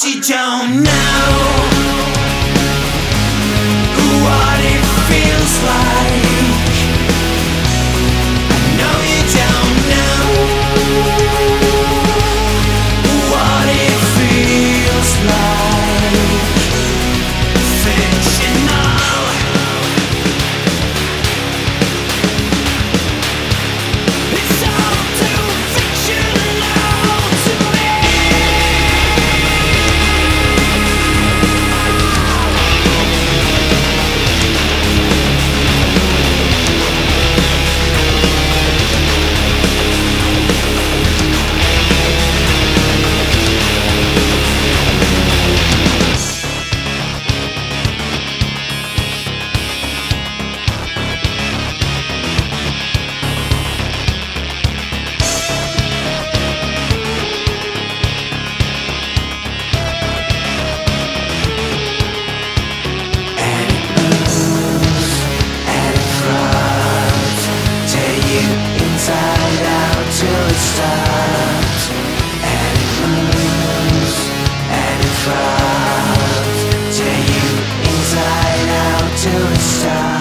you don't know what it feels like. I know you don't know what it feels like. Fictional. It's all too fictional to me. Inside out till it stops, and it moves and it throbs. Tear you inside out till it stops.